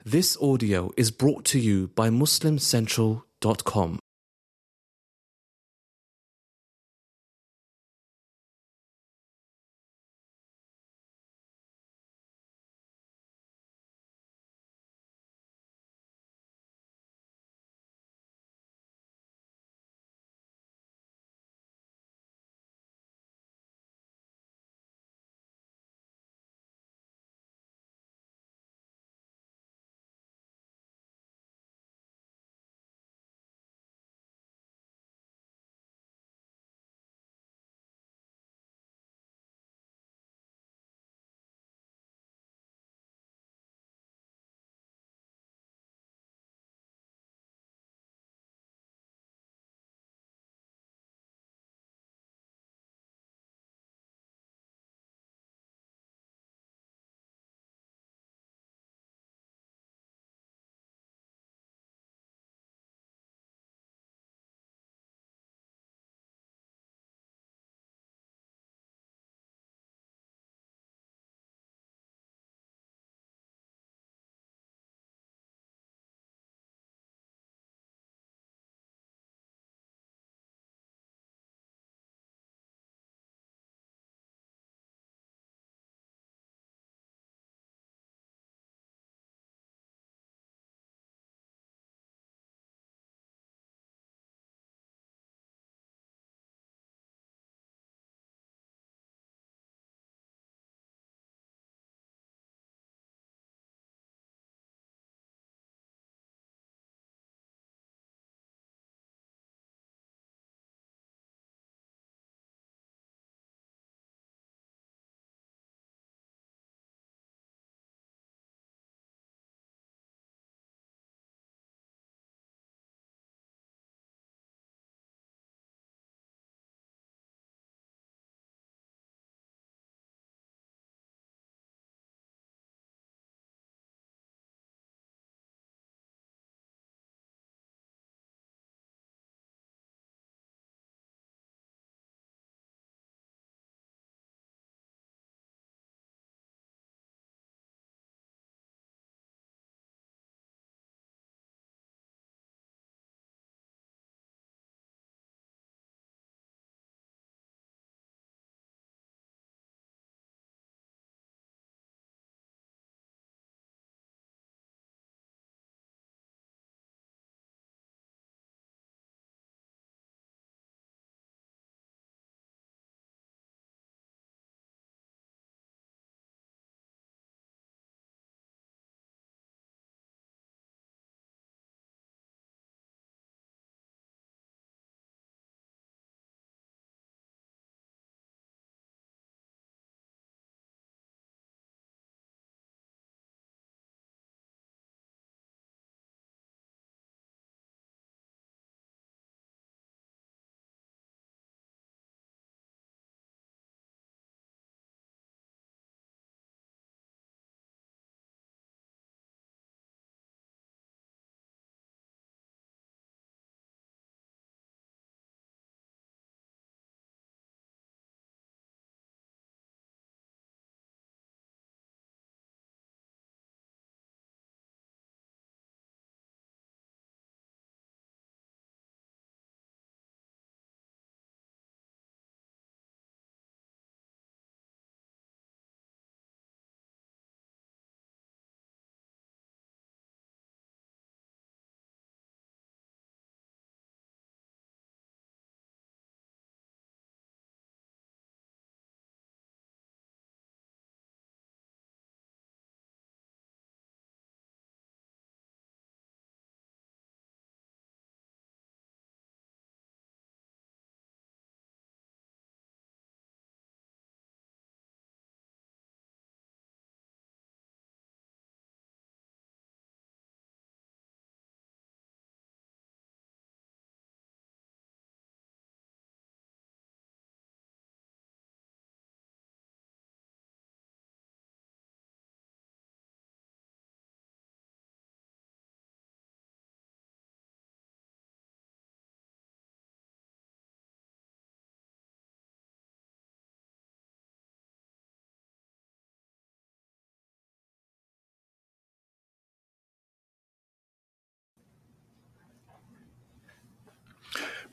This audio is brought to you by MuslimCentral.com.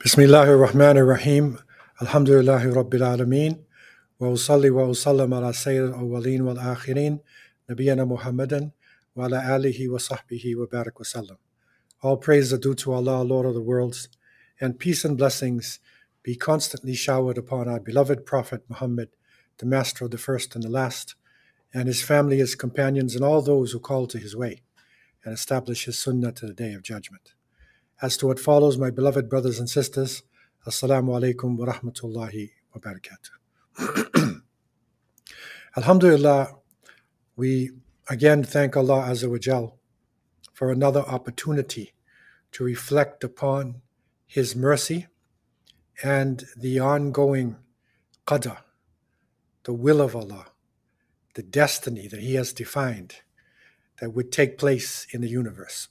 Bismillahir Rahmanir Rahim. Alhamdulillahi Rabbil Alameen. Wa usalli wa usallam ala sayyidil awwaleen wal akhirin. Nabiyyina Muhammadan wa ala alihi wa sahbihi wa barak wa sallam. All praise are due to Allah, Lord of the worlds, and peace and blessings be constantly showered upon our beloved Prophet Muhammad, the master of the first and the last, and his family, his companions, and all those who call to his way and establish his sunnah to the day of judgment. As to what follows, my beloved brothers and sisters, Assalamu alaikum wa rahmatullahi wa barakatuh. Alhamdulillah, we again thank Allah Azza wa Jal for another opportunity to reflect upon His mercy and the ongoing qadr, the will of Allah, the destiny that He has defined that would take place in the universe.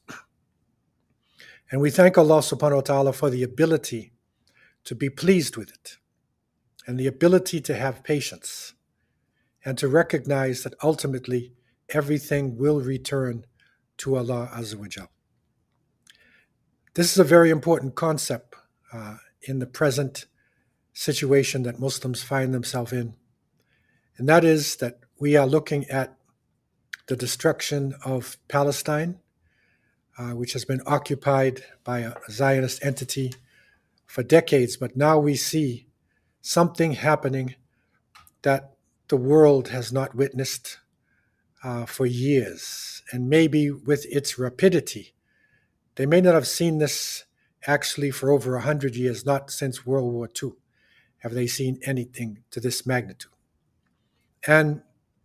And we thank Allah subhanahu wa ta'ala for the ability to be pleased with it and the ability to have patience and to recognize that ultimately everything will return to Allah Azza wa Jal. This is a very important concept in the present situation that Muslims find themselves in, and that is that we are looking at the destruction of Palestine, which has been occupied by a Zionist entity for decades, but now we see something happening that the world has not witnessed for years, and maybe with its rapidity. They may not have seen this actually for over 100 years, not since World War II have they seen anything to this magnitude. And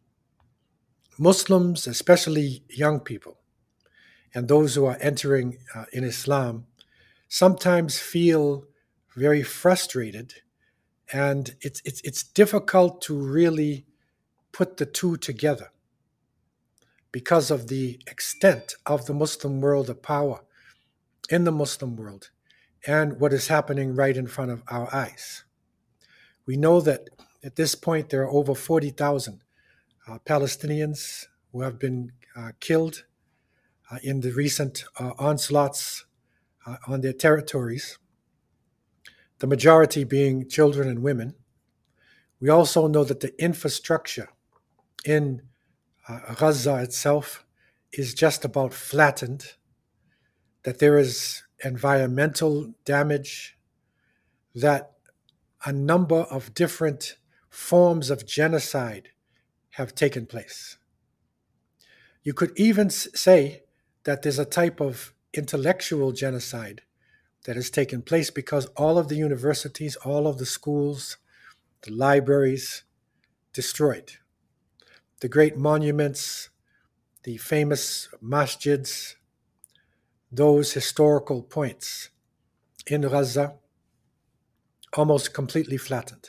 Muslims, especially young people, and those who are entering in Islam, sometimes feel very frustrated, and it's difficult to really put the two together because of the extent of the Muslim world, the power in the Muslim world, and what is happening right in front of our eyes. We know that at this point there are over 40,000 Palestinians who have been killed in the recent onslaughts on their territories, the majority being children and women. We also know that the infrastructure in Gaza itself is just about flattened, that there is environmental damage, that a number of different forms of genocide have taken place. You could even say that there's a type of intellectual genocide that has taken place because all of the universities, all of the schools, the libraries destroyed. The great monuments, the famous masjids, those historical points in Gaza, almost completely flattened.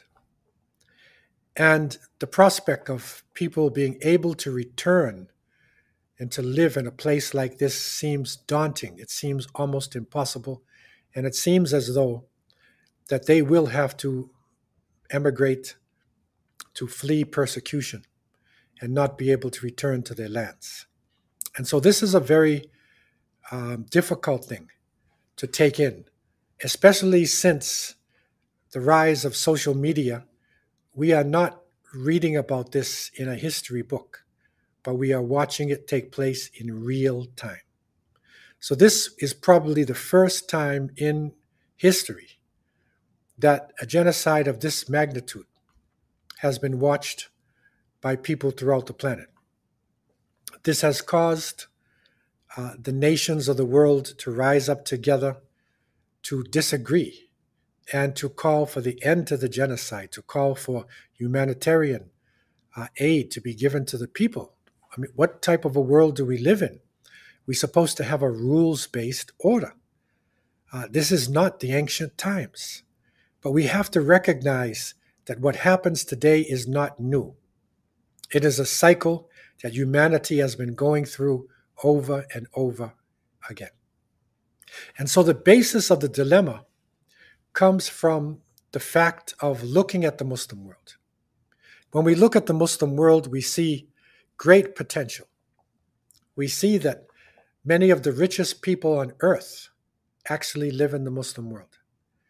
And the prospect of people being able to return and to live in a place like this seems daunting. It seems almost impossible. And it seems as though that they will have to emigrate, to flee persecution, and not be able to return to their lands. And so this is a very difficult thing to take in, especially since the rise of social media. We are not reading about this in a history book, but we are watching it take place in real time. So this is probably the first time in history that a genocide of this magnitude has been watched by people throughout the planet. This has caused the nations of the world to rise up together to disagree and to call for the end to the genocide, to call for humanitarian aid to be given to the people. I mean, what type of a world do we live in? We're supposed to have a rules-based order. This is not the ancient times. But we have to recognize that what happens today is not new. It is a cycle that humanity has been going through over and over again. And so the basis of the dilemma comes from the fact of looking at the Muslim world. When we look at the Muslim world, we see great potential. We see that many of the richest people on earth actually live in the Muslim world.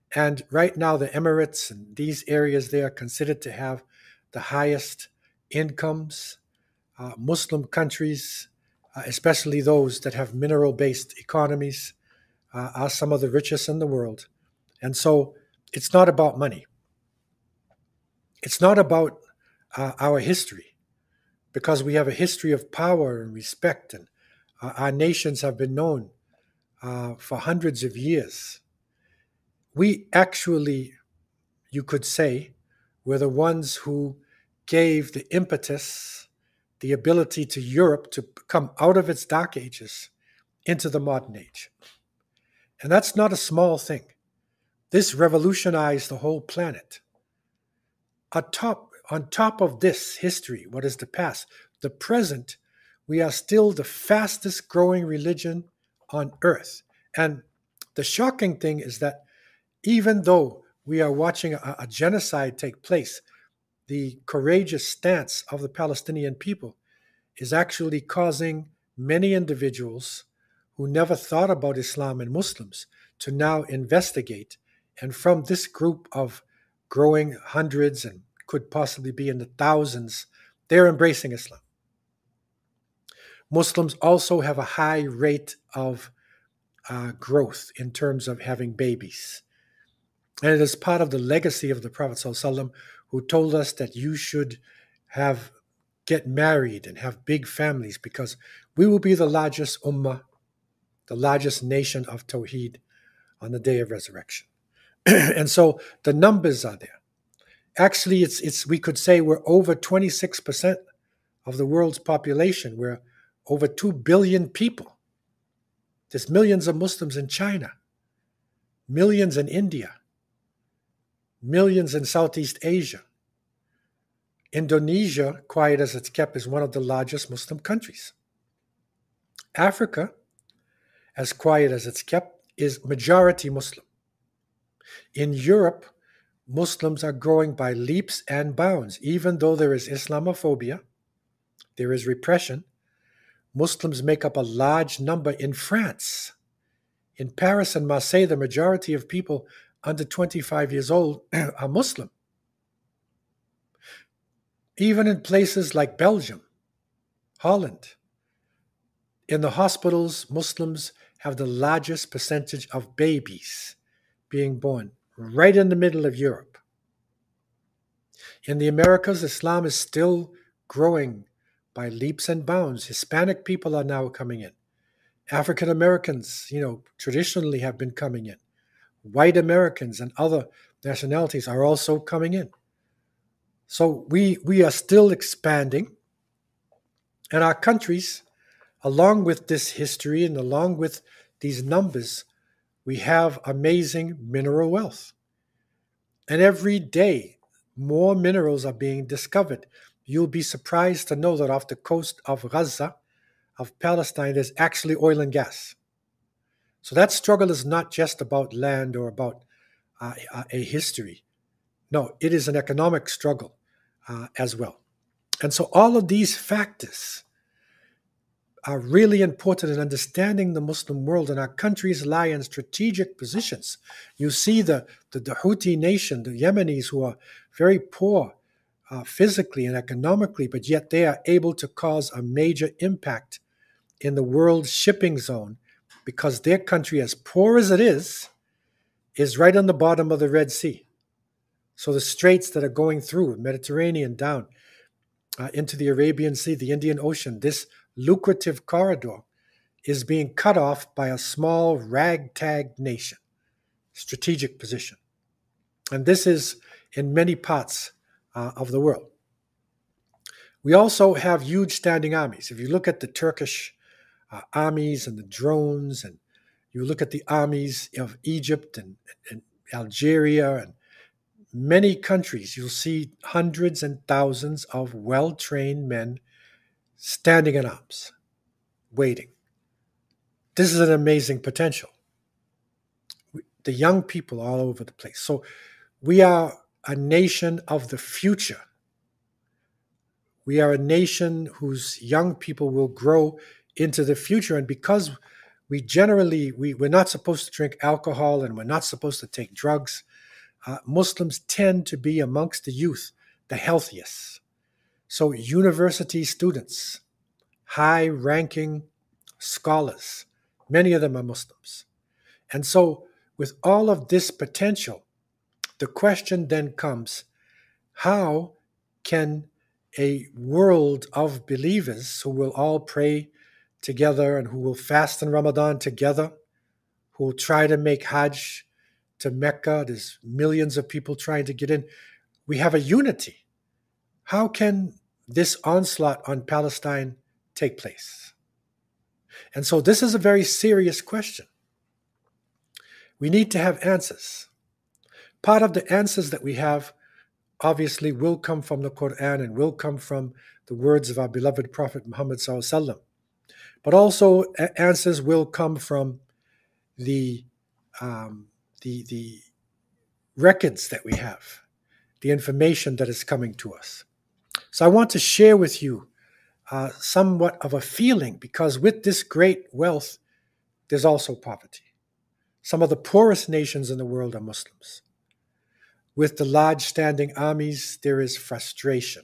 And right now, the Emirates and these areas, they are considered to have the highest incomes. Muslim countries, especially those that have mineral-based economies, are some of the richest in the world. And so it's not about money. It's not about our history, because we have a history of power and respect, and our nations have been known for hundreds of years. We actually, you could say, were the ones who gave the impetus, the ability to Europe to come out of its dark ages into the modern age. And that's not a small thing. This revolutionized the whole planet. On top of this history, what is the past? The present, we are still the fastest growing religion on earth. And the shocking thing is that even though we are watching a genocide take place, the courageous stance of the Palestinian people is actually causing many individuals who never thought about Islam and Muslims to now investigate. And from this group of growing hundreds and could possibly be in the thousands, they're embracing Islam. Muslims also have a high rate of growth in terms of having babies. And it is part of the legacy of the Prophet ﷺ, who told us that you should get married and have big families, because we will be the largest ummah, the largest nation of Tawheed on the day of resurrection. And so the numbers are there. Actually, it's we could say we're over 26% of the world's population. We're over 2 billion people. There's millions of Muslims in China, millions in India, millions in Southeast Asia. Indonesia, quiet as it's kept, is one of the largest Muslim countries. Africa, as quiet as it's kept, is majority Muslim. In Europe, Muslims are growing by leaps and bounds. Even though there is Islamophobia, there is repression, Muslims make up a large number in France. In Paris and Marseille, the majority of people under 25 years old are Muslim. Even in places like Belgium, Holland, in the hospitals, Muslims have the largest percentage of babies being born, right in the middle of Europe. In the Americas, Islam is still growing by leaps and bounds. Hispanic people are now coming in. African Americans, traditionally have been coming in. White Americans and other nationalities are also coming in. So we are still expanding. And our countries, along with this history and along with these numbers, we have amazing mineral wealth. And every day, more minerals are being discovered. You'll be surprised to know that off the coast of Gaza, of Palestine, there's actually oil and gas. So that struggle is not just about land or about a history. No, it is an economic struggle as well. And so all of these factors are really important in understanding the Muslim world, and our countries lie in strategic positions. You see the Houthi nation, the Yemenis, who are very poor physically and economically, but yet they are able to cause a major impact in the world shipping zone, because their country, as poor as it is right on the bottom of the Red Sea. So the straits that are going through Mediterranean down into the Arabian Sea, the Indian Ocean, this lucrative corridor is being cut off by a small ragtag nation, strategic position. And this is in many parts of the world. We also have huge standing armies. If you look at the Turkish armies and the drones, and you look at the armies of Egypt and Algeria and many countries, you'll see hundreds and thousands of well-trained men standing in arms, waiting. This is an amazing potential. The young people all over the place. So we are a nation of the future. We are a nation whose young people will grow into the future. And because we're not supposed to drink alcohol and we're not supposed to take drugs. Muslims tend to be amongst the youth the healthiest. So university students, high-ranking scholars, many of them are Muslims. And so with all of this potential, the question then comes, how can a world of believers who will all pray together and who will fast in Ramadan together, who will try to make Hajj to Mecca, there's millions of people trying to get in, we have a unity. How can this onslaught on Palestine take place? And so this is a very serious question. We need to have answers. Part of the answers that we have obviously will come from the Quran and will come from the words of our beloved Prophet Muhammad ﷺ. But also answers will come from the records that we have, the information that is coming to us. So I want to share with you somewhat of a feeling, because with this great wealth, there's also poverty. Some of the poorest nations in the world are Muslims. With the large standing armies, there is frustration.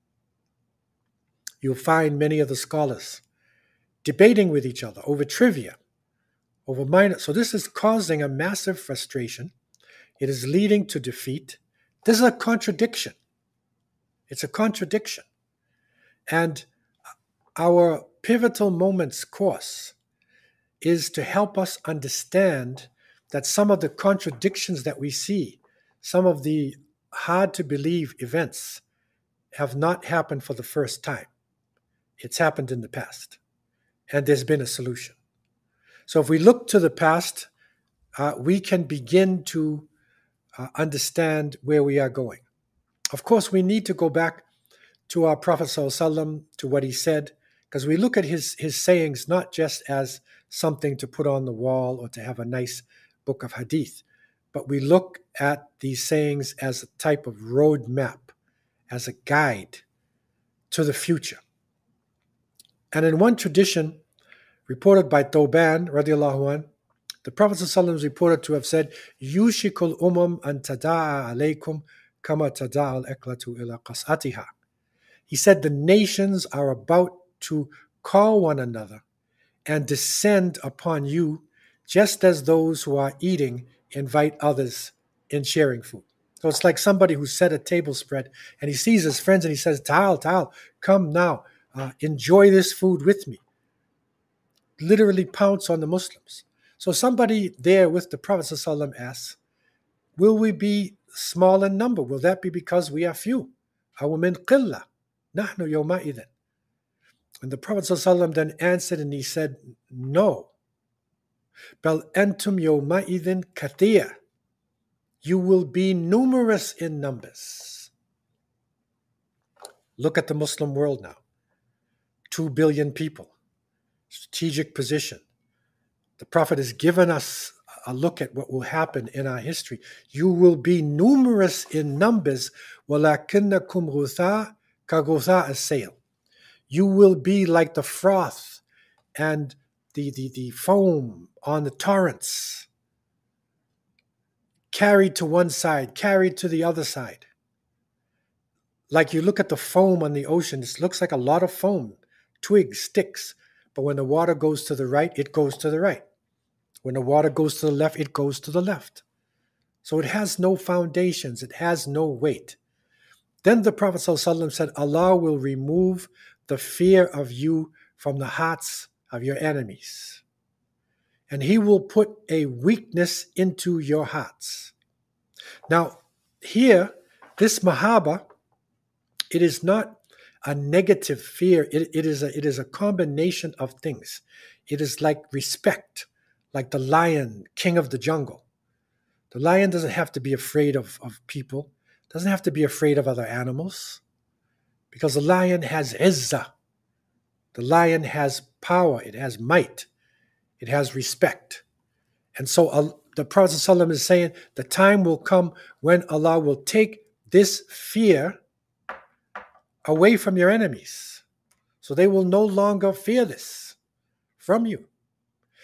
You'll find many of the scholars debating with each other over trivia, over minor. So this is causing a massive frustration. It is leading to defeat. This is a contradiction. It's a contradiction. And our pivotal moments course is to help us understand that some of the contradictions that we see, some of the hard to believe events have not happened for the first time. It's happened in the past, and there's been a solution. So if we look to the past, we can begin to understand where we are going. Of course, we need to go back to our Prophet ﷺ, to what he said, because we look at his sayings not just as something to put on the wall or to have a nice book of hadith, but we look at these sayings as a type of roadmap, as a guide to the future. And in one tradition reported by Thawban radiallahu anh, the Prophet ﷺ is reported to have said, "Yushikul umam an tada'a alaykum kama tada'a al-iqlatu ila qas'atiha." He said, the nations are about to call one another and descend upon you, just as those who are eating invite others in sharing food. So it's like somebody who set a table spread and he sees his friends and he says, Ta'al, come now, enjoy this food with me. Literally pounce on the Muslims. So somebody there with the Prophet ﷺ asks, will we be small in number? Will that be because we are few? أَوْ مِنْ قِلَّةٍ نَحْنُ يَوْمَئِذٍ. And the Prophet ﷺ then answered and he said, no. بَلْ أَنْتُمْ يَوْمَئِذٍ كَثِيرٌ. You will be numerous in numbers. Look at the Muslim world now. 2 billion people. Strategic position. The Prophet has given us a look at what will happen in our history. You will be numerous in numbers. وَلَكِنَّكُمْ غُثَاء كَغُثَاءِ السَّيْلِ. You will be like the froth and the foam on the torrents, carried to one side, carried to the other side. Like you look at the foam on the ocean, it looks like a lot of foam, twigs, sticks. But when the water goes to the right, it goes to the right. When the water goes to the left, it goes to the left. So it has no foundations. It has no weight. Then the Prophet ﷺ said, Allah will remove the fear of you from the hearts of your enemies. And he will put a weakness into your hearts. Now, here, this mahaba, it is not a negative fear. It is a combination of things. It is like respect, like the lion, king of the jungle. The lion doesn't have to be afraid of people, doesn't have to be afraid of other animals, because the lion has izzah. The lion has power, it has might, it has respect. And so the Prophet ﷺ is saying the time will come when Allah will take this fear away from your enemies. So they will no longer fear this from you.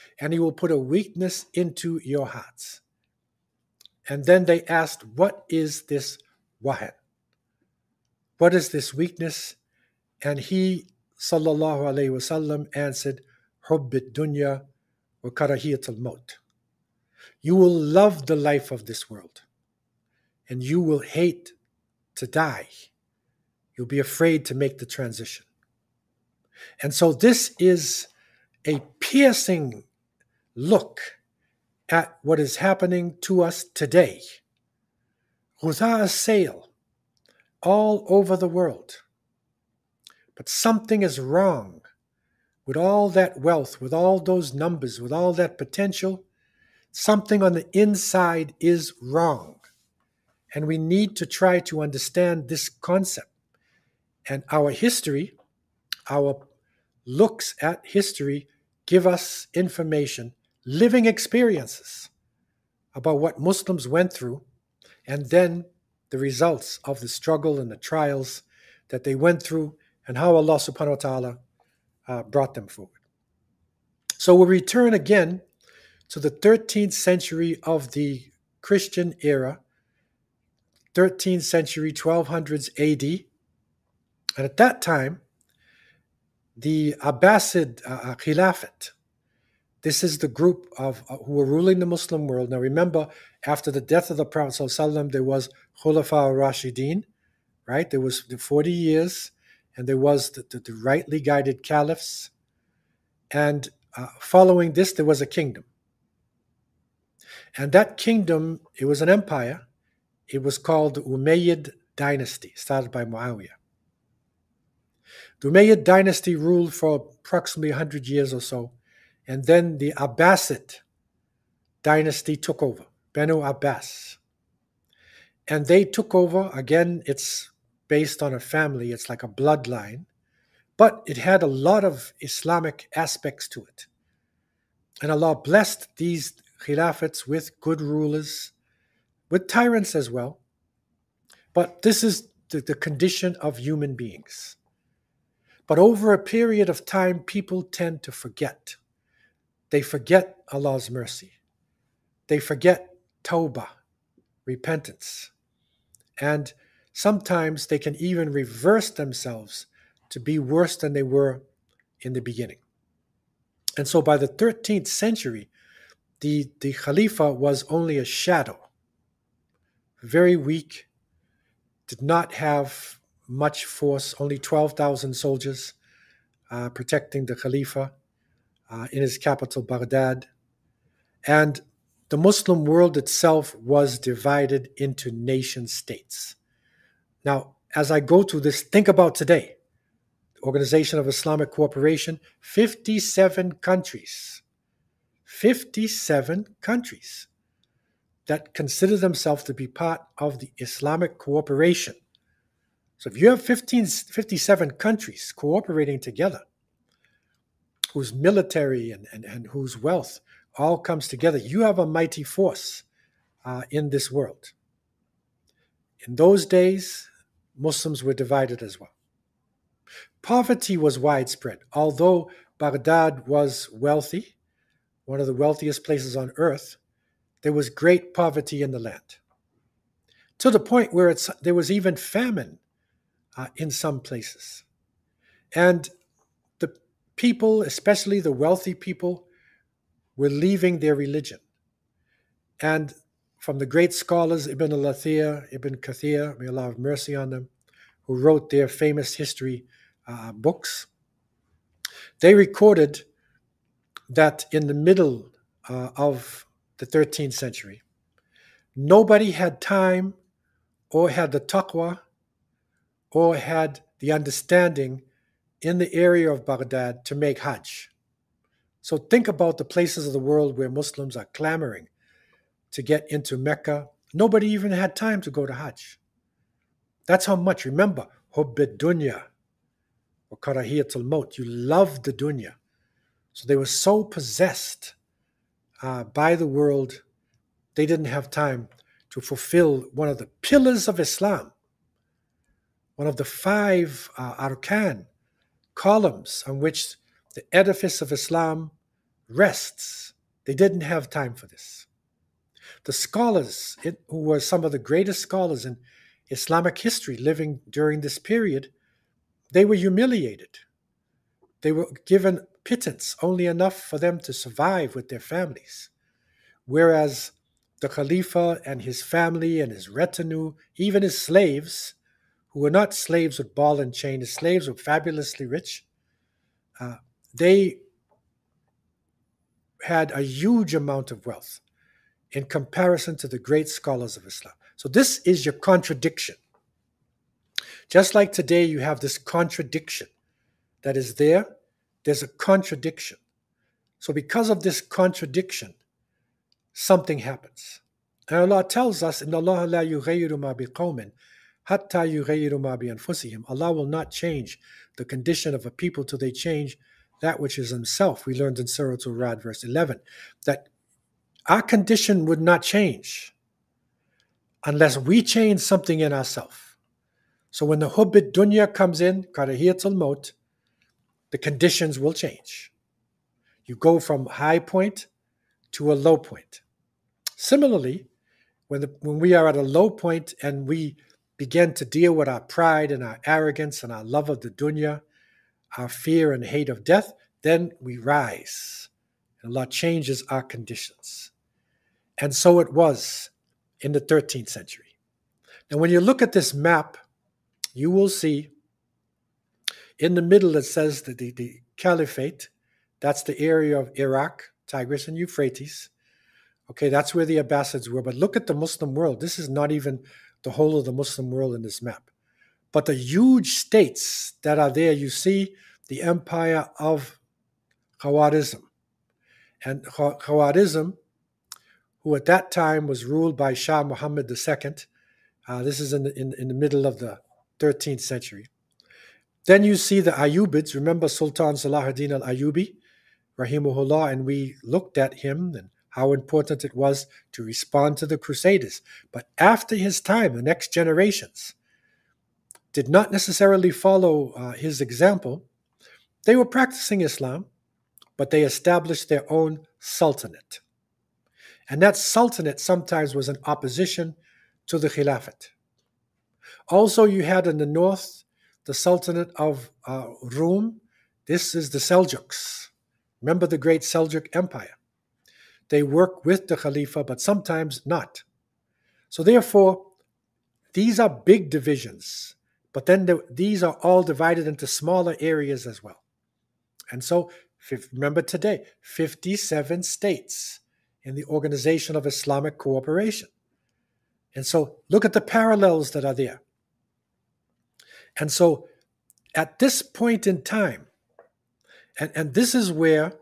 and he will put a weakness into your hearts. And then they asked, what is this wahan? What is this weakness? And he, sallallahu alayhi wasallam, answered, Hubbit dunya wa karahiyat al-maut. You will love the life of this world, and you will hate to die. You'll be afraid to make the transition. And so this is a piercing look at what is happening to us today. Ghutha sail all over the world. But something is wrong with all that wealth, with all those numbers, with all that potential. Something on the inside is wrong. And we need to try to understand this concept. And our history, our looks at history, give us information, living experiences about what Muslims went through, and then the results of the struggle and the trials that they went through, and how Allah subhanahu wa ta'ala brought them forward. So we'll return again to the 13th century of the Christian era, 13th century, 1200s AD. And at that time, the Abbasid Khilafat, this is the group of who were ruling the Muslim world. Now remember, after the death of the Prophet ﷺ, there was Khulafa al-Rashidin, right? There was the 40 years, and there was the rightly guided caliphs. And following this, there was a kingdom. And that kingdom, it was an empire. It was called the Umayyad dynasty, started by Muawiyah. The Umayyad dynasty ruled for approximately 100 years or so. And then the Abbasid dynasty took over, Banu Abbas. And they took over, again, it's based on a family, it's like a bloodline, but it had a lot of Islamic aspects to it. And Allah blessed these khilafats with good rulers, with tyrants as well. But this is the condition of human beings. But over a period of time, people tend to forget. They forget Allah's mercy. They forget tawbah, repentance. And sometimes they can even reverse themselves to be worse than they were in the beginning. And so by the 13th century, the Khalifa was only a shadow, very weak, did not have much force, only 12,000 soldiers protecting the Khalifa in his capital, Baghdad. And the Muslim world itself was divided into nation states. Now, as I go through this, think about today. The Organization of Islamic Cooperation, 57 countries. 57 countries that consider themselves to be part of the Islamic cooperation. So if you have 57 countries cooperating together, whose military and whose wealth all comes together, you have a mighty force in this world. In those days, Muslims were divided as well. Poverty was widespread. Although Baghdad was wealthy, one of the wealthiest places on earth, there was great poverty in the land. To the point where there was even famine in some places. And the people, especially the wealthy people, were leaving their religion. And from the great scholars, Ibn al-Athir, Ibn Kathir, may Allah have mercy on them, who wrote their famous history books, they recorded that in the middle of the 13th century, nobody had time or had the taqwa or had the understanding in the area of Baghdad to make Hajj. So think about the places of the world where Muslims are clamoring to get into Mecca. Nobody even had time to go to Hajj. That's how much. Remember, Hubbid dunya wa karahiyat al-maut. You love the dunya. So they were so possessed by the world, they didn't have time to fulfill one of the pillars of Islam, one of the 5 arkan, columns on which the edifice of Islam rests. They didn't have time for this. The scholars, who were some of the greatest scholars in Islamic history living during this period, they were humiliated. They were given pittance, only enough for them to survive with their families. Whereas the Khalifa and his family and his retinue, even his slaves, who were not slaves with ball and chain, his slaves were fabulously rich, they had a huge amount of wealth in comparison to the great scholars of Islam. So this is your contradiction. Just like today you have this contradiction that is there, there's a contradiction. So because of this contradiction, something happens. And Allah tells us, إِنَّ اللَّهَ لَا يُغَيِّرُ مَا بِقَوْمٍ حَتَّى يُغَيِّرُ مَا بِأَنفُسِهِمْ. Allah will not change the condition of a people till they change that which is Himself. We learned in Surah Al-Ra'd, verse 11, that our condition would not change unless we change something in ourselves. So when the hubbit dunya comes in, karahiyatul maut, the conditions will change. You go from high point to a low point. Similarly, when we are at a low point and we begin to deal with our pride and our arrogance and our love of the dunya, our fear and hate of death, then we rise. And Allah changes our conditions. And so it was in the 13th century. Now, when you look at this map, you will see in the middle it says that the caliphate, that's the area of Iraq, Tigris and Euphrates. Okay, that's where the Abbasids were. But look at the Muslim world. This is not even the whole of the Muslim world in this map. But the huge states that are there, you see the empire of Khawarizm. And Khawarizm, who at that time was ruled by Shah Muhammad II, this is in the middle of the 13th century. Then you see the Ayyubids. Remember Sultan Salahuddin al-Ayyubi, rahimahullah, and we looked at him and how important it was to respond to the Crusaders. But after his time, the next generations did not necessarily follow his example. They were practicing Islam, but they established their own sultanate. And that sultanate sometimes was in opposition to the Khilafat. Also, you had in the north the Sultanate of Rum. This is the Seljuks. Remember the great Seljuk Empire. They work with the Khalifa, but sometimes not. So therefore, these are big divisions, but then these are all divided into smaller areas as well. And so, remember today, 57 states in the Organization of Islamic Cooperation. And so look at the parallels that are there. And so at this point in time, and this is where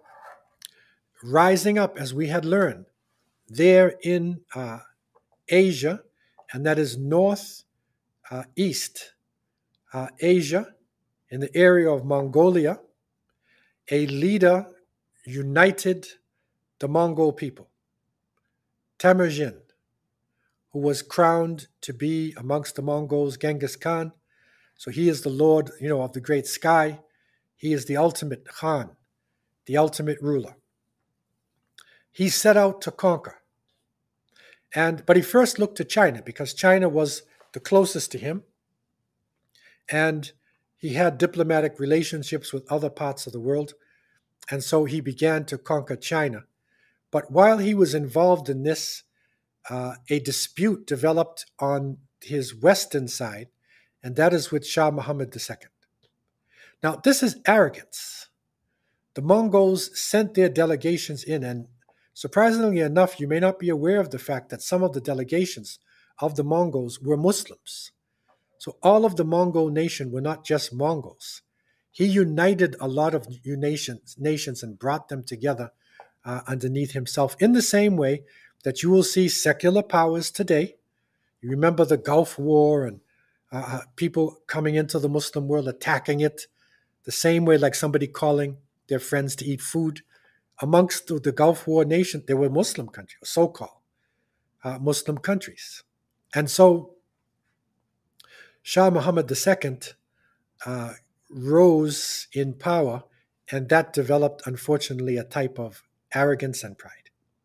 rising up, as we had learned, there in Asia, and that is north east Asia, in the area of Mongolia, a leader united the Mongol people, Temujin, who was crowned to be amongst the Mongols Genghis Khan. So he is the Lord, of the great sky. He is the ultimate Khan, the ultimate ruler. He set out to conquer. But he first looked to China because China was the closest to him. And he had diplomatic relationships with other parts of the world. And so he began to conquer China. But while he was involved in this, a dispute developed on his western side, and that is with Shah Muhammad II. Now, this is arrogance. The Mongols sent their delegations in, and surprisingly enough, you may not be aware of the fact that some of the delegations of the Mongols were Muslims. So all of the Mongol nation were not just Mongols. He united a lot of nations and brought them together underneath himself in the same way that you will see secular powers today. You remember the Gulf War and people coming into the Muslim world, attacking it, the same way like somebody calling their friends to eat food. Amongst the Gulf War nation, there were Muslim countries, so-called Muslim countries. And so Shah Muhammad II rose in power, and that developed, unfortunately, a type of arrogance and pride.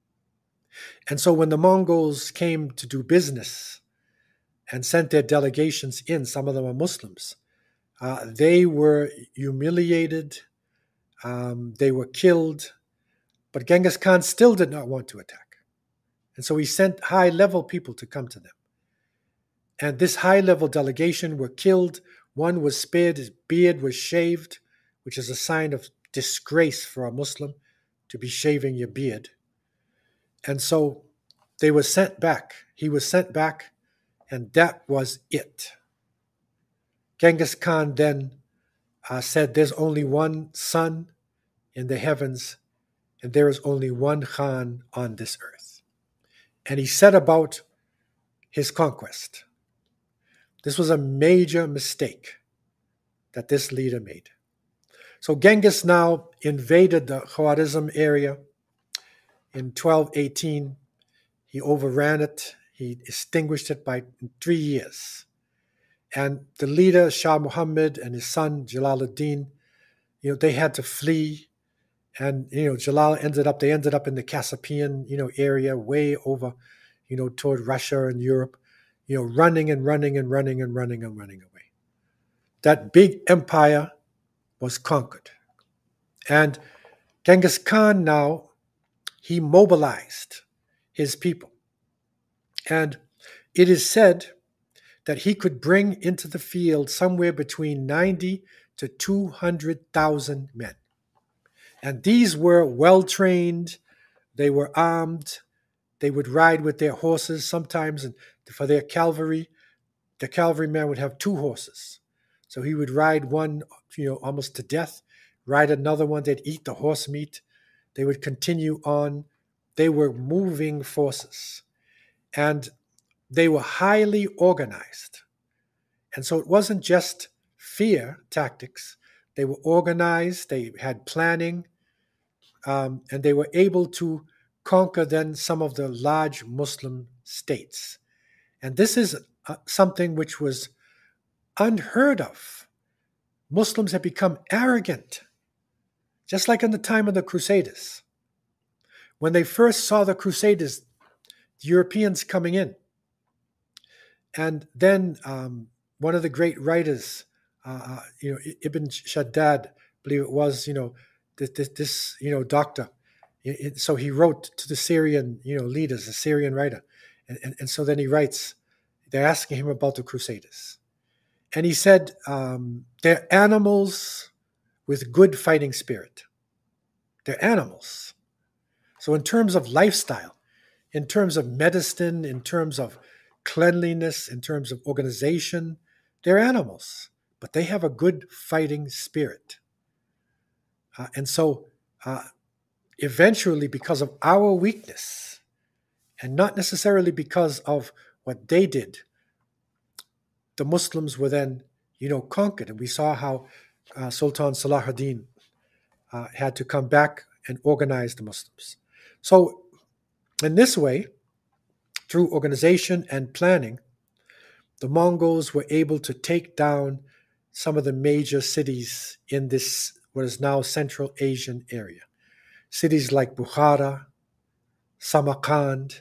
And so when the Mongols came to do business and sent their delegations in, some of them are Muslims, they were humiliated, they were killed, but Genghis Khan still did not want to attack. And so he sent high-level people to come to them. And this high-level delegation were killed. One was spared, his beard was shaved, which is a sign of disgrace for a Muslim to be shaving your beard. And so they were sent back. He was sent back, and that was it. Genghis Khan then said, there's only one sun in the heavens, and there is only one Khan on this earth. And he set about his conquest. This was a major mistake that this leader made. So Genghis now invaded the Khwarizm area in 1218. He overran it. He extinguished it by 3 years. And the leader, Shah Muhammad, and his son, Jalaluddin, they had to flee. And, they ended up in the Caspian, area way over, toward Russia and Europe, running away. That big empire was conquered. And Genghis Khan now, he mobilized his people. And it is said that he could bring into the field somewhere between 90 to 200,000 men. And these were well-trained, they were armed, they would ride with their horses sometimes, and for their cavalry, the cavalryman would have 2 horses. So he would ride one, almost to death, ride another one, they'd eat the horse meat, they would continue on. They were moving forces. And they were highly organized. And so it wasn't just fear tactics. They were organized, they had planning, and they were able to conquer then some of the large Muslim states. And this is something which was unheard of. Muslims had become arrogant, just like in the time of the Crusaders. When they first saw the Crusaders, the Europeans coming in, and then one of the great writers, Ibn Shaddad, I believe it was, this doctor. So he wrote to the Syrian, leaders, a Syrian writer. And so then he writes, they're asking him about the Crusaders. And he said, they're animals with good fighting spirit. They're animals. So in terms of lifestyle, in terms of medicine, in terms of cleanliness, in terms of organization, they're animals, but they have a good fighting spirit. And so eventually, because of our weakness, and not necessarily because of what they did, the Muslims were then, conquered. And we saw how Sultan Salahuddin had to come back and organize the Muslims. So in this way, through organization and planning, the Mongols were able to take down some of the major cities in this, what is now Central Asian area. Cities like Bukhara, Samarkand,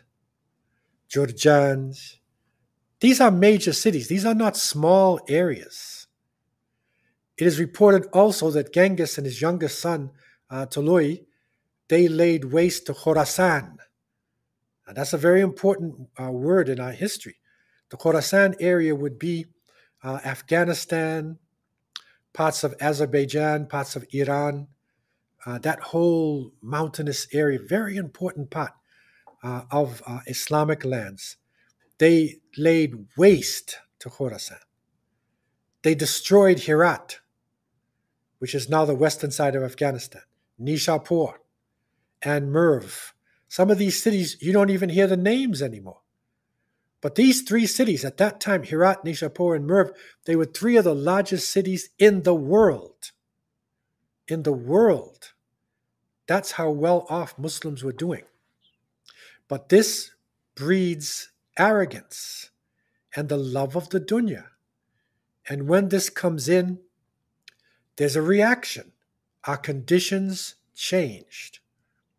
Jurjan. These are major cities. These are not small areas. It is reported also that Genghis and his youngest son, Tolui, they laid waste to Khorasan. Now, that's a very important word in our history. The Khorasan area would be Afghanistan, parts of Azerbaijan, parts of Iran, that whole mountainous area, very important part of Islamic lands. They laid waste to Khorasan. They destroyed Herat, which is now the western side of Afghanistan, Nishapur, and Merv. Some of these cities, you don't even hear the names anymore. But these 3 cities, at that time, Herat, Nishapur, and Merv, they were 3 of the largest cities in the world. In the world. That's how well off Muslims were doing. But this breeds arrogance and the love of the dunya. And when this comes in, there's a reaction. Our conditions changed.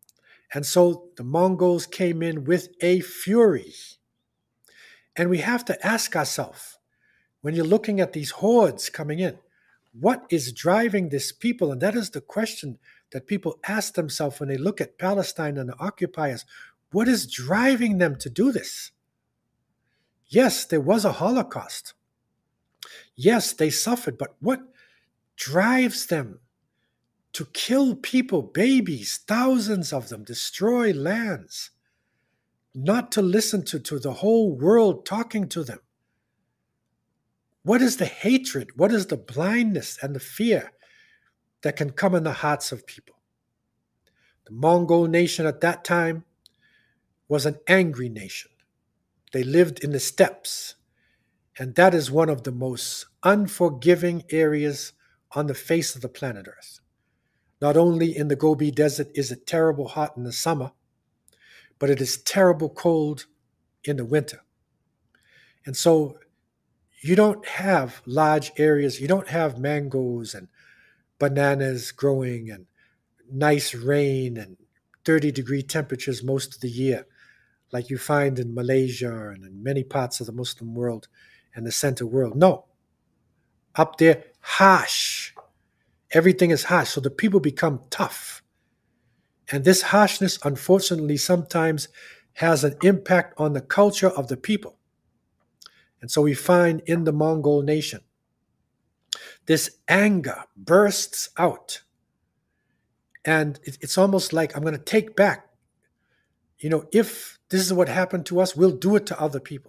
And so the Mongols came in with a fury. And we have to ask ourselves, when you're looking at these hordes coming in, what is driving this people? And that is the question that people ask themselves when they look at Palestine and the occupiers. What is driving them to do this? Yes, there was a Holocaust. Yes, they suffered, but what drives them to kill people, babies, thousands of them, destroy lands, not to listen to the whole world talking to them? What is the hatred? What is the blindness and the fear that can come in the hearts of people? The Mongol nation at that time was an angry nation. They lived in the steppes, and that is one of the most unforgiving areas on the face of the planet Earth. Not only in the Gobi Desert is it terrible hot in the summer, but it is terrible cold in the winter. And so you don't have large areas, you don't have mangoes and bananas growing and nice rain and 30-degree temperatures most of the year, like you find in Malaysia and in many parts of the Muslim world and the center world. No. Up there, harsh. Everything is harsh. So the people become tough. And this harshness, unfortunately, sometimes has an impact on the culture of the people. And so we find in the Mongol nation, this anger bursts out. And it's almost like, I'm going to take back. If this is what happened to us, we'll do it to other people.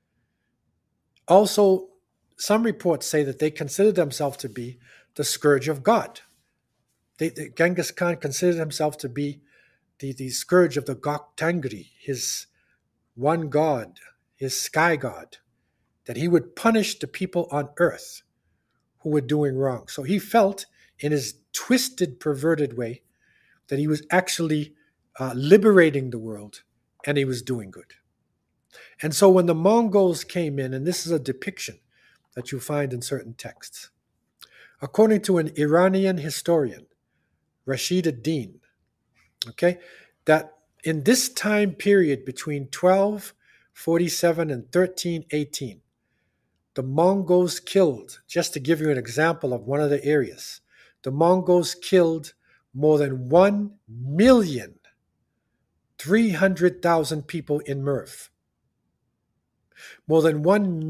Also, some reports say that they consider themselves to be the scourge of God. Genghis Khan considered himself to be the scourge of the Gok Tengri, his one god, his sky god, that he would punish the people on earth who were doing wrong. So he felt, in his twisted, perverted way, that he was actually liberating the world, and he was doing good. And so when the Mongols came in, and this is a depiction that you find in certain texts, according to an Iranian historian, Rashid ad-Din, that in this time period between 1247 and 1318, the Mongols killed, just to give you an example of one of the areas, the Mongols killed more than 1,300,000 people in Merv. More than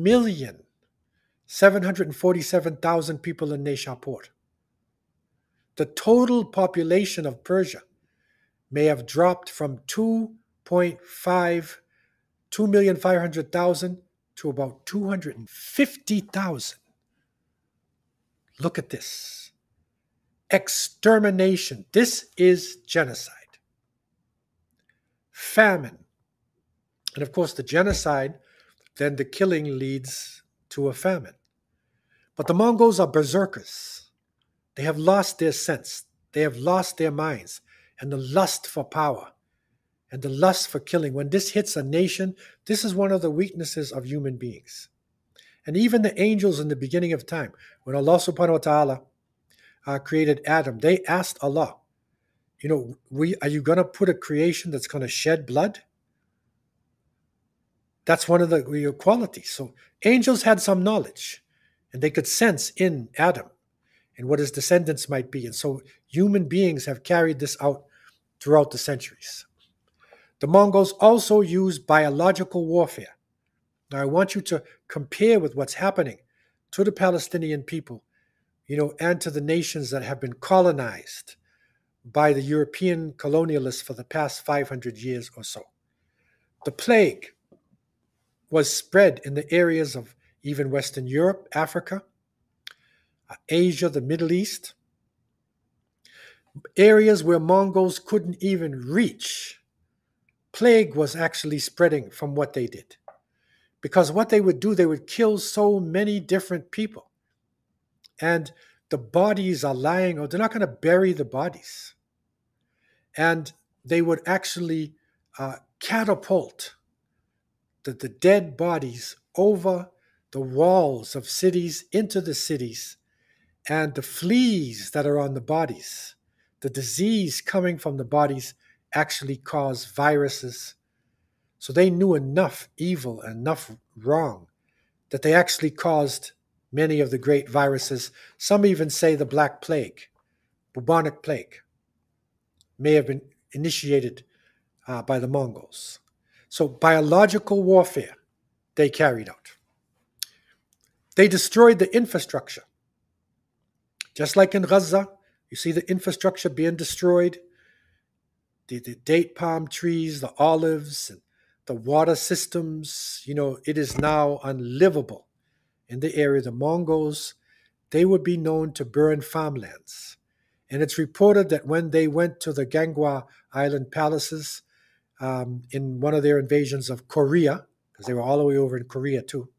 1,747,000 people in Nishapur. The total population of Persia may have dropped from 2,500,000 to about 250,000. Look at this. Extermination. This is genocide. Famine. And of course, the genocide, then the killing leads to a famine. But the Mongols are berserkers. They have lost their sense. They have lost their minds and the lust for power and the lust for killing. When this hits a nation, this is one of the weaknesses of human beings. And even the angels in the beginning of time, when Allah subhanahu wa ta'ala created Adam, they asked Allah, are you going to put a creation that's going to shed blood? That's one of the qualities. So angels had some knowledge, and they could sense in Adam and what his descendants might be. And so human beings have carried this out throughout the centuries. The Mongols also used biological warfare. Now, I want you to compare with what's happening to the Palestinian people, and to the nations that have been colonized by the European colonialists for the past 500 years or so. The plague was spread in the areas of even Western Europe, Africa, Asia, the Middle East, areas where Mongols couldn't even reach. Plague was actually spreading from what they did. Because what they would do, they would kill so many different people. And the bodies are lying, or they're not going to bury the bodies. And they would actually catapult the dead bodies over the walls of cities into the cities. And the fleas that are on the bodies, the disease coming from the bodies, actually cause viruses. So they knew enough evil and enough wrong that they actually caused many of the great viruses. Some even say the Black Plague, bubonic plague, may have been initiated by the Mongols. So biological warfare they carried out. They destroyed the infrastructure. Just like in Gaza, you see the infrastructure being destroyed, the date palm trees, the olives, and the water systems. It is now unlivable in the area. The Mongols, they would be known to burn farmlands. And it's reported that when they went to the Gangwa Island palaces in one of their invasions of Korea, because they were all the way over in Korea too,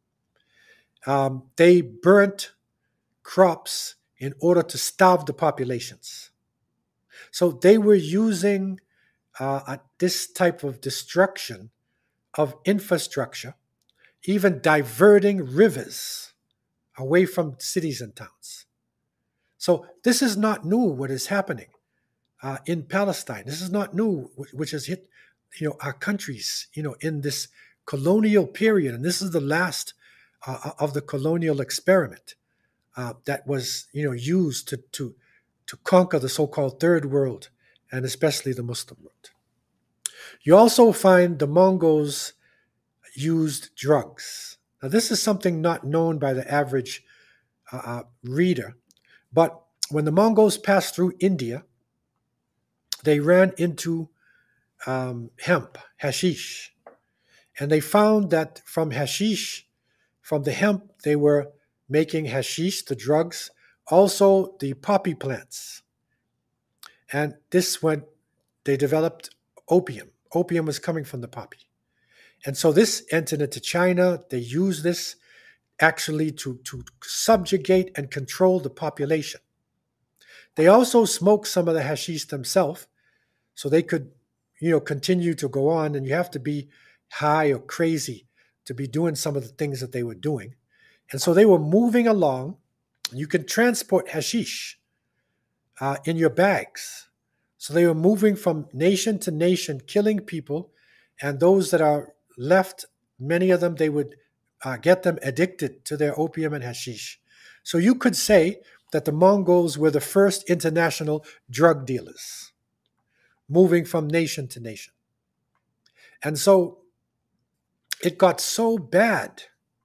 they burnt crops in order to starve the populations. So they were using this type of destruction of infrastructure, even diverting rivers away from cities and towns. So this is not new, what is happening in Palestine. This is not new, which has hit our countries in this colonial period. And this is the last of the colonial experiment that was used to conquer the so-called third world, and especially the Muslim world. You also find the Mongols used drugs. Now, this is something not known by the average reader, but when the Mongols passed through India, they ran into hemp, hashish, and they found that from hashish, from the hemp, they were making hashish, the drugs, also the poppy plants. And they developed opium. Opium was coming from the poppy. And so this entered into China. They used this actually to subjugate and control the population. They also smoked some of the hashish themselves, so they could, continue to go on. And you have to be high or crazy to be doing some of the things that they were doing. And so they were moving along. You can transport hashish in your bags. So they were moving from nation to nation, killing people. And those that are left, many of them, they would get them addicted to their opium and hashish. So you could say that the Mongols were the first international drug dealers, moving from nation to nation. And so it got so bad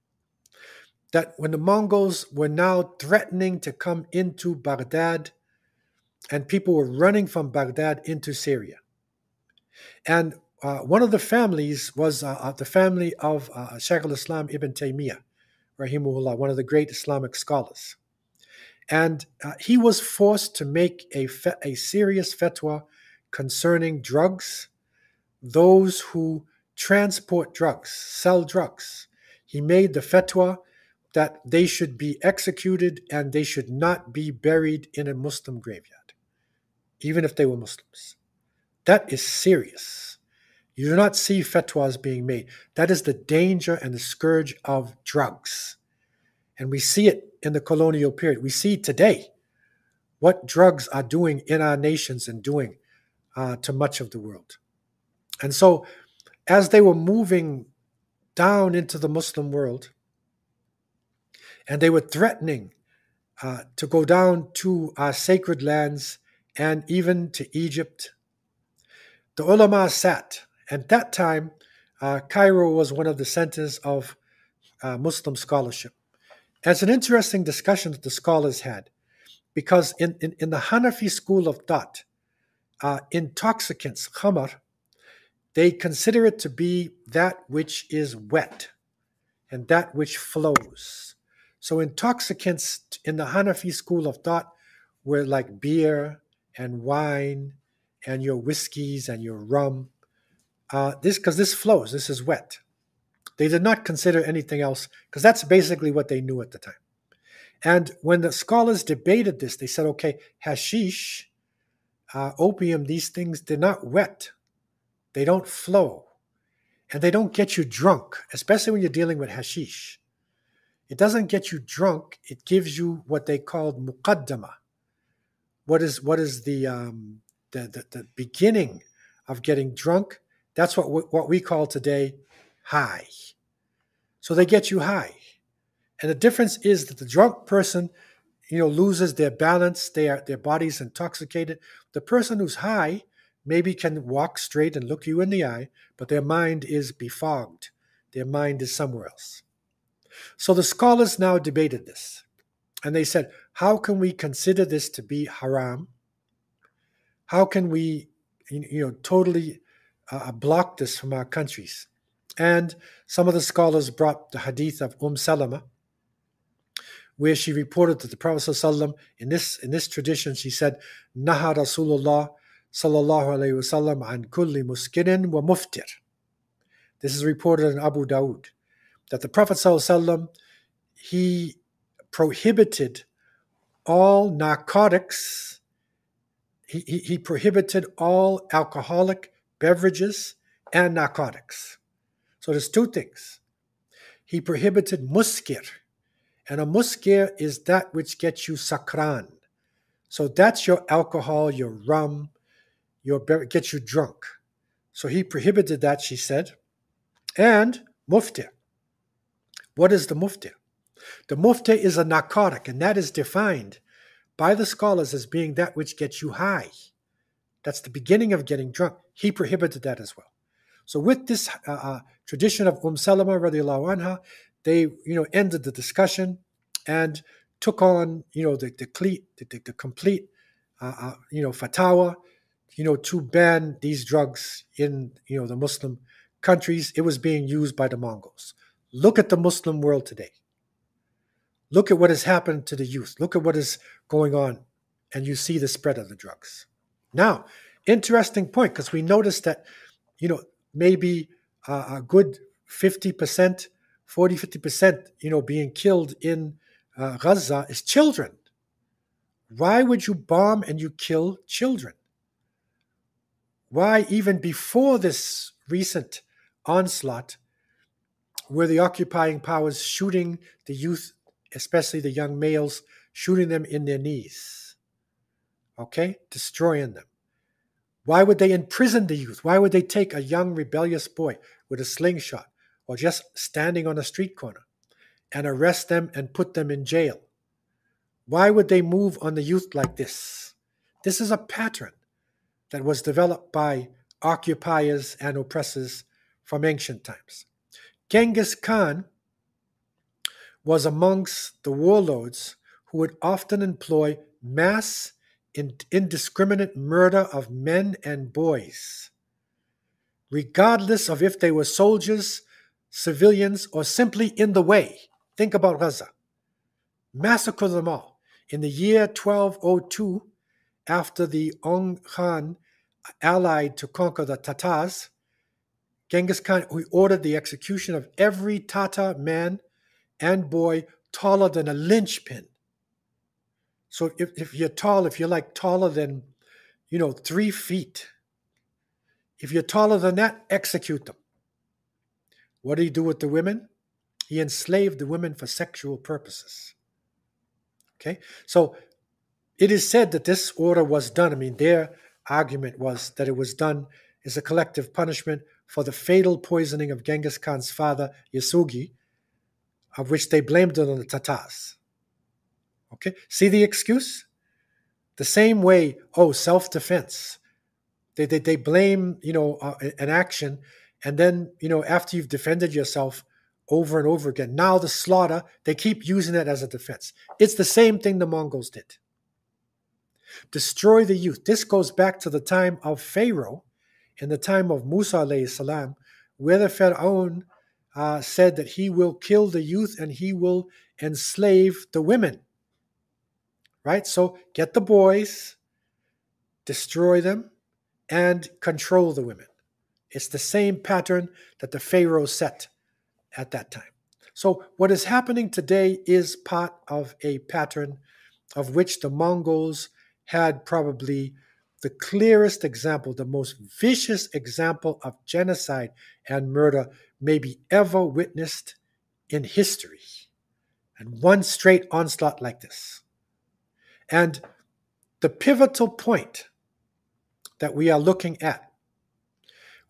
that when the Mongols were now threatening to come into Baghdad, and people were running from Baghdad into Syria. And one of the families was the family of Shaykh al-Islam Ibn Taymiyyah, rahimahullah, one of the great Islamic scholars. And he was forced to make a serious fatwa concerning drugs, those who transport drugs, sell drugs. He made the fatwa that they should be executed and they should not be buried in a Muslim graveyard, even if they were Muslims. That is serious. You do not see fatwas being made. That is the danger and the scourge of drugs. And we see it in the colonial period. We see today what drugs are doing in our nations and doing to much of the world. And so as they were moving down into the Muslim world, and they were threatening to go down to our sacred lands and even to Egypt, the ulama sat. At that time, Cairo was one of the centers of Muslim scholarship. And it's an interesting discussion that the scholars had, because in the Hanafi school of thought, intoxicants, khamar, they consider it to be that which is wet and that which flows. So intoxicants in the Hanafi school of thought were like beer and wine and your whiskeys and your rum. Because this flows, this is wet. They did not consider anything else, because that's basically what they knew at the time. And when the scholars debated this, they said, okay, hashish, opium, these things, they're not wet. They don't flow. And they don't get you drunk, especially when you're dealing with hashish. It doesn't get you drunk. It gives you what they called muqaddama. What is the beginning of getting drunk. That's what we call today high. So they get you high. And the difference is that the drunk person, loses their balance, their body's intoxicated. The person who's high maybe can walk straight and look you in the eye, but their mind is befogged. Their mind is somewhere else. So the scholars now debated this. And they said, how can we consider this to be haram? How can we, totally block this from our countries? And some of the scholars brought the hadith of Salama, where she reported that the Prophet ﷺ, in this tradition, she said, Naha Rasulullah sallallahu alayhi wasallam an kulli muskirin wa muftir. This is reported in Abu Dawud, that the Prophet ﷺ, he prohibited all narcotics. He prohibited all alcoholic beverages and narcotics. So there's two things. He prohibited muskir, and a muskir is that which gets you sakran. So that's your alcohol, your rum, gets you drunk. So he prohibited that, she said. And muftir. What is the muftir? The muftir is a narcotic, and that is defined by the scholars as being that which gets you high. That's the beginning of getting drunk. He prohibited that as well. So with this tradition of Salama radiallahu anha, they ended the discussion and took on the complete fatwa to ban these drugs in the Muslim countries. It was being used by the Mongols. Look at the Muslim world today. Look at what has happened to the youth. Look at what is going on, and you see the spread of the drugs. Now, interesting point, because we noticed that, maybe a good 50%, 50%, being killed in Gaza is children. Why would you bomb and you kill children? Why, even before this recent onslaught, were the occupying powers shooting the youth, especially the young males, shooting them in their knees? Okay? Destroying them. Why would they imprison the youth? Why would they take a young rebellious boy with a slingshot or just standing on a street corner and arrest them and put them in jail? Why would they move on the youth like this? This is a pattern that was developed by occupiers and oppressors from ancient times. Genghis Khan was amongst the warlords who would often employ mass indiscriminate murder of men and boys, regardless of if they were soldiers, civilians, or simply in the way. Think about Gaza. Massacre them all. In the year 1202, after the Ong Khan allied to conquer the Tatars, Genghis Khan ordered the execution of every Tatar man and boy taller than a linchpin. So if you're tall, if you're like taller than, 3 feet, if you're taller than that, execute them. What did he do with the women? He enslaved the women for sexual purposes. Okay, so it is said that this order was done. Their argument was that it was done as a collective punishment for the fatal poisoning of Genghis Khan's father, Yasugi, of which they blamed it on the Tatars. Okay, see the excuse? The same way, self-defense. They blame, an action, and then, after you've defended yourself over and over again, now the slaughter, they keep using it as a defense. It's the same thing the Mongols did. Destroy the youth. This goes back to the time of Pharaoh, in the time of Musa alayhi salam, where the Pharaoh said that he will kill the youth and he will enslave the women. Right? So get the boys, destroy them, and control the women. It's the same pattern that the Pharaoh set at that time. So what is happening today is part of a pattern of which the Mongols had probably the clearest example, the most vicious example of genocide and murder maybe ever witnessed in history. And one straight onslaught like this. And the pivotal point that we are looking at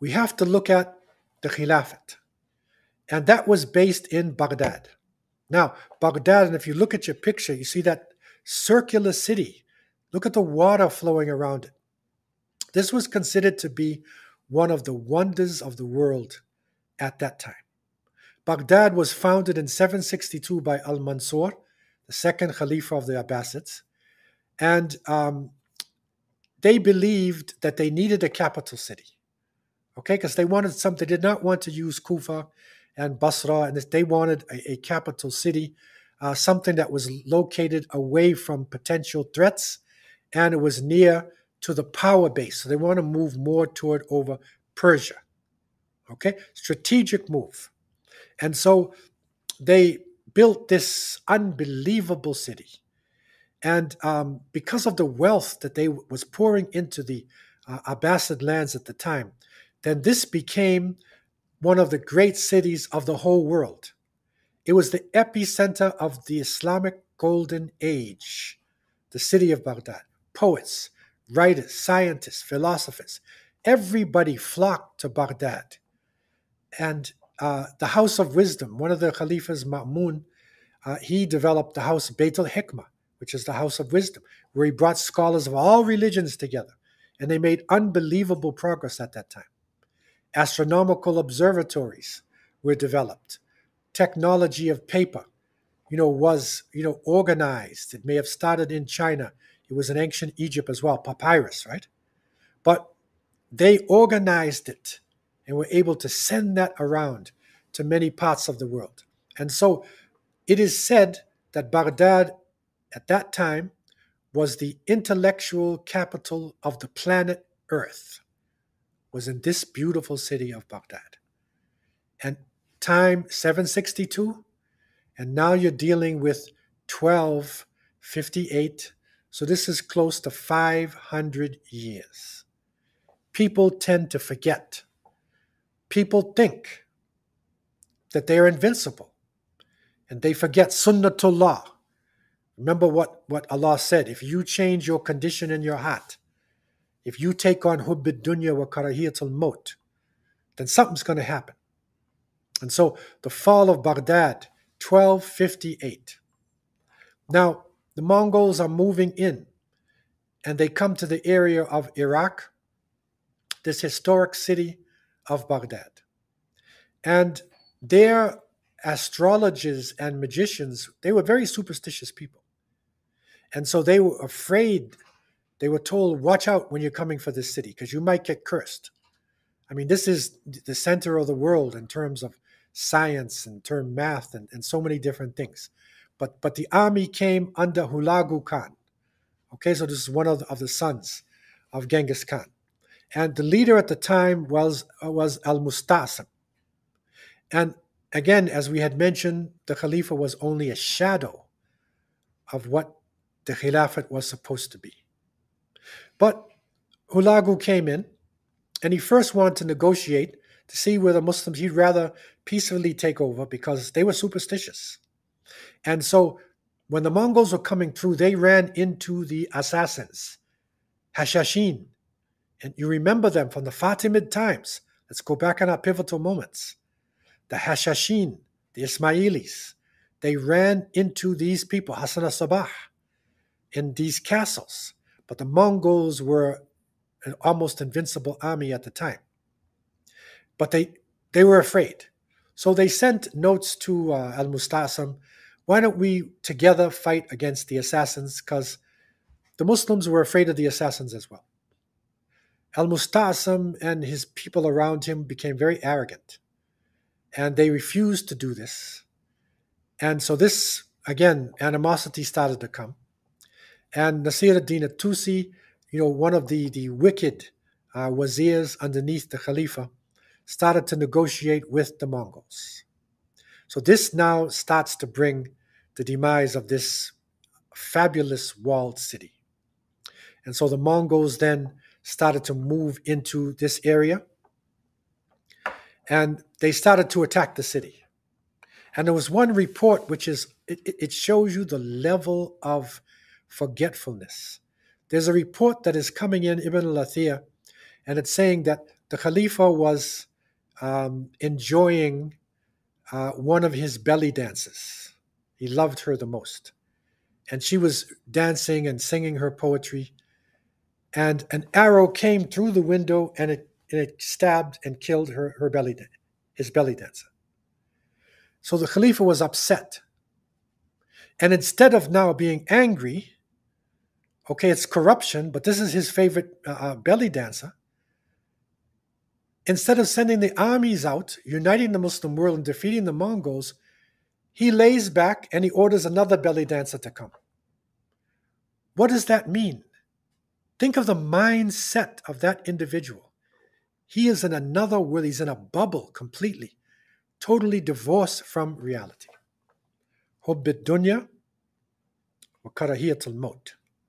we have to look at the Khilafat. And that was based in Baghdad. Now, Baghdad, and if you look at your picture, you see that circular city. Look at the water flowing around it. This was considered to be one of the wonders of the world at that time. Baghdad was founded in 762 by Al-Mansur, the second Khalifa of the Abbasids, and they believed that they needed a capital city, okay, because they did not want to use Kufa and Basra, and they wanted a capital city, something that was located away from potential threats, and it was near to the power base. So they want to move more toward over Persia, okay, strategic move. And so they built this unbelievable city. And because of the wealth that they was pouring into the Abbasid lands at the time, then this became one of the great cities of the whole world. It was the epicenter of the Islamic Golden Age, the city of Baghdad. Poets, writers, scientists, philosophers, everybody flocked to Baghdad. And the House of Wisdom, one of the Khalifas, Ma'mun, he developed the house Beit al-Hikmah, which is the House of Wisdom, where he brought scholars of all religions together. And they made unbelievable progress at that time. Astronomical observatories were developed. Technology of paper, was, organized. It may have started in China. It was in ancient Egypt as well, papyrus, right? But they organized it and were able to send that around to many parts of the world. And so it is said that Baghdad at that time was the intellectual capital of the planet Earth, was in this beautiful city of Baghdad. And time 762, and now you're dealing with 1258. So this is close to 500 years. People tend to forget. People think that they are invincible, and they forget Sunnatullah. Remember what Allah said: if you change your condition in your heart, if you take on hubbid dunya wa karahiyatul maut, then something's going to happen. And so the fall of Baghdad, 1258. Now, the Mongols are moving in, and they come to the area of Iraq, this historic city of Baghdad. And their astrologers and magicians, they were very superstitious people. And so they were afraid. They were told, watch out when you're coming for this city, because you might get cursed. I mean, this is the center of the world in terms of science and term math and so many different things. But the army came under Hulagu Khan. Okay, so this is one of the sons of Genghis Khan. And the leader at the time was Al-Musta'sim. And again, as we had mentioned, the Khalifa was only a shadow of what the Khilafat was supposed to be. But Hulagu came in, and he first wanted to negotiate to see where the Muslims, he'd rather peacefully take over because they were superstitious. And so when the Mongols were coming through, they ran into the assassins, Hashashin. And you remember them from the Fatimid times. Let's go back on our pivotal moments. The Hashashin, the Ismailis, they ran into these people, Hassan al-Sabah, in these castles. But the Mongols were an almost invincible army at the time. But they were afraid. So they sent notes to Al-Musta'sim, why don't we together fight against the assassins? Because the Muslims were afraid of the assassins as well. Al-Musta'sim and his people around him became very arrogant, and they refused to do this. And so this, again, animosity started to come. And Nasir ad-Din al-Tusi, one of the wicked wazirs underneath the Khalifa, started to negotiate with the Mongols. So this now starts to bring the demise of this fabulous walled city. And so the Mongols then started to move into this area, and they started to attack the city. And there was one report which is, it shows you the level of forgetfulness. There's a report that is coming in Ibn al-Athir, and it's saying that the Khalifa was enjoying one of his belly dances. He loved her the most. And she was dancing and singing her poetry. And an arrow came through the window and it stabbed and killed his belly dancer. So the Khalifa was upset. And instead of now being angry, okay, it's corruption, but this is his favorite belly dancer. Instead of sending the armies out, uniting the Muslim world and defeating the Mongols, he lays back and he orders another belly dancer to come. What does that mean? Think of the mindset of that individual. He is in another world. He's in a bubble completely, totally divorced from reality. Hubb ad-dunya wa karahiyatul maut.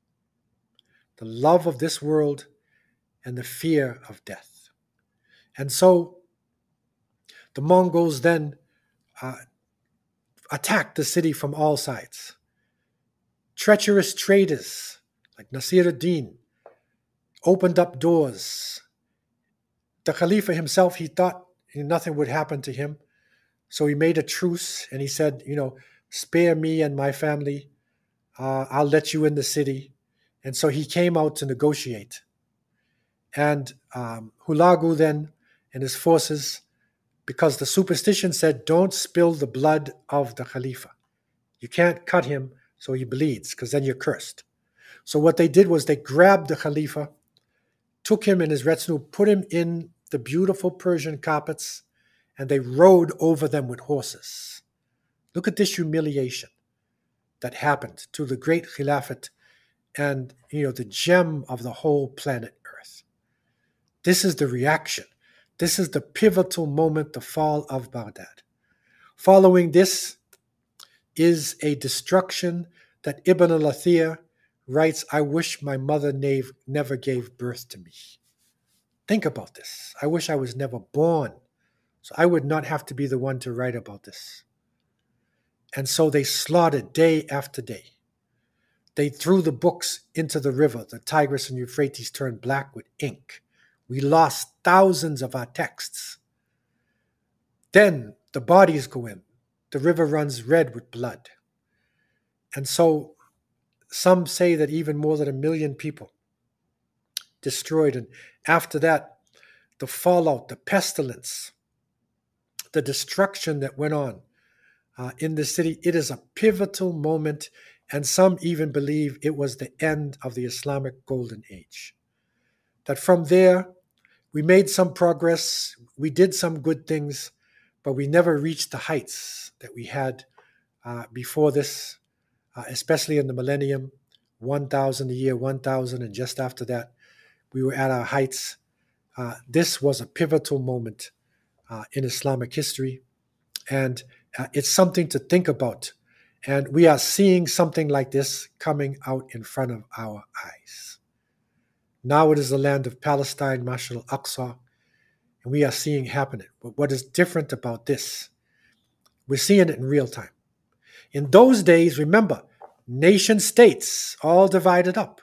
The love of this world and the fear of death. And so the Mongols then attacked the city from all sides. Treacherous traders like Nasir ad-Din opened up doors. The Khalifa himself, he thought nothing would happen to him. So he made a truce and he said, spare me and my family. I'll let you in the city. And so he came out to negotiate. And Hulagu then and his forces, because the superstition said, don't spill the blood of the Khalifa. You can't cut him so he bleeds, because then you're cursed. So what they did was they grabbed the Khalifa, took him and his retinue, put him in the beautiful Persian carpets, and they rode over them with horses. Look at this humiliation that happened to the great Khilafat and, the gem of the whole planet Earth. This is the reaction. This is the pivotal moment, the fall of Baghdad. Following this is a destruction that Ibn al-Athir writes, I wish my mother never gave birth to me. Think about this. I wish I was never born, so I would not have to be the one to write about this. And so they slaughtered day after day. They threw the books into the river. The Tigris and Euphrates turned black with ink. We lost thousands of our texts. Then the bodies go in. The river runs red with blood. And so some say that even more than 1 million people destroyed. And after that, the fallout, the pestilence, the destruction that went on in the city, it is a pivotal moment. And some even believe it was the end of the Islamic Golden Age. That from there, we made some progress, we did some good things, but we never reached the heights that we had before this, especially in the millennium, 1000, the year 1000, and just after that, we were at our heights. This was a pivotal moment in Islamic history, and it's something to think about. And we are seeing something like this coming out in front of our eyes. Now it is the land of Palestine, Mashal al-Aqsa, and we are seeing happening. But what is different about this, we're seeing it in real time. In those days, remember, nation states all divided up.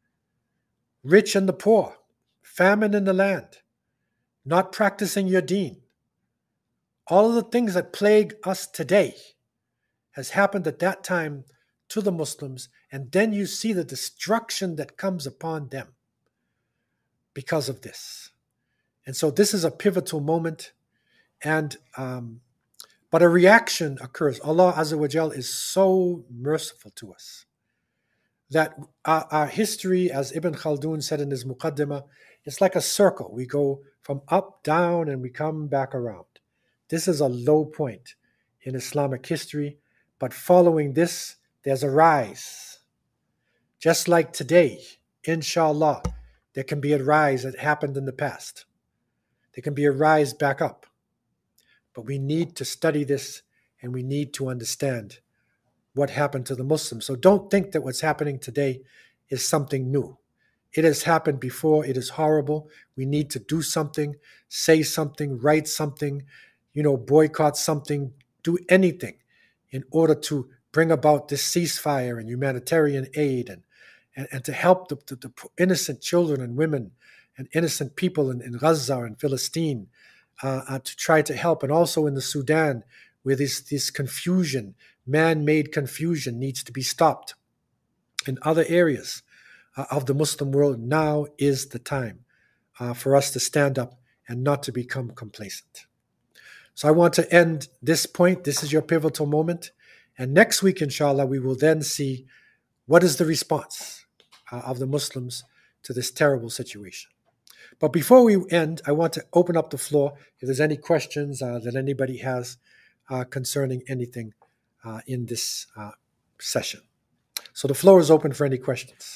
Rich and the poor, famine in the land, not practicing your deen. All of the things that plague us today has happened at that time to the Muslims, and then you see the destruction that comes upon them because of this. And so this is a pivotal moment, and but a reaction occurs. Allah Azza wa Jal is so merciful to us that our history, as Ibn Khaldun said in his Muqaddimah, it's like a circle. We go from up, down, and we come back around. This is a low point in Islamic history, but following this, there's a rise. Just like today, inshallah, there can be a rise that happened in the past. There can be a rise back up. But we need to study this, and we need to understand what happened to the Muslims. So don't think that what's happening today is something new. It has happened before. It is horrible. We need to do something, say something, write something, boycott something, do anything in order to bring about this ceasefire and humanitarian aid and to help the innocent children and women and innocent people in Gaza and Philistine to try to help, and also in the Sudan, where this confusion, man-made confusion, needs to be stopped. In other areas of the Muslim world, now is the time for us to stand up and not to become complacent. So I want to end this point. This is your pivotal moment. And next week, inshallah, we will then see what is the response of the Muslims to this terrible situation. But before we end, I want to open up the floor if there's any questions that anybody has concerning anything in this session. So the floor is open for any questions.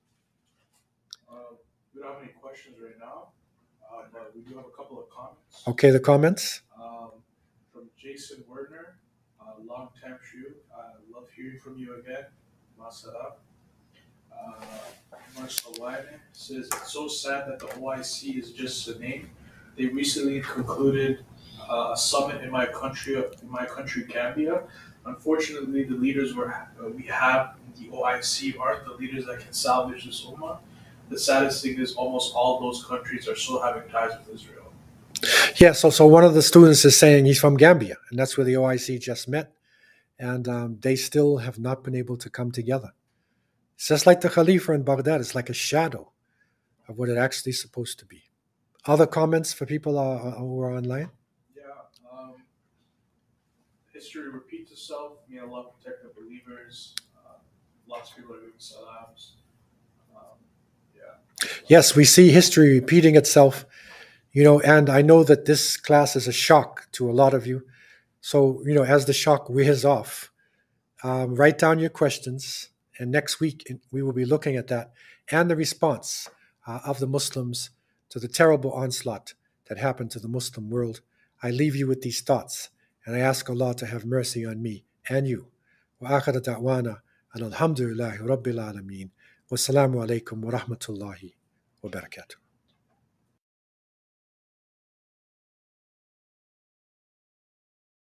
We don't have any questions right now, but we do have a couple of comments. Okay, the comments. From Jason Werner, long time shoe. Love hearing from you again. Masala. Marceline says it's so sad that the OIC is just a name. They recently concluded a summit in my country, Gambia. Unfortunately, the leaders we have in the OIC aren't the leaders that can salvage this ummah. The saddest thing is almost all those countries are still having ties with Israel. Yeah, so one of the students is saying he's from Gambia, and that's where the OIC just met, and they still have not been able to come together. It's just like the Khalifa in Baghdad. It's like a shadow of what it actually is supposed to be. Other comments for people who are online? Yeah. History repeats itself. May Allah protect the believers. Lots of people are giving salams. Yes, we see history repeating itself, and I know that this class is a shock to a lot of you. So, as the shock wears off, write down your questions, and next week we will be looking at that and the response of the Muslims to the terrible onslaught that happened to the Muslim world. I leave you with these thoughts, and I ask Allah to have mercy on me and you. Wa akhir da'wana alhamdulillahi rabbil alameen. Wassalamu alaikum wa rahmatullahi wa barakatuh.